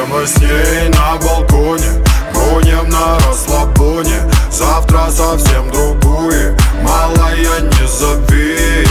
мы с ней на балконе, гоним на расслабоне. Завтра совсем другое, малая, не зови.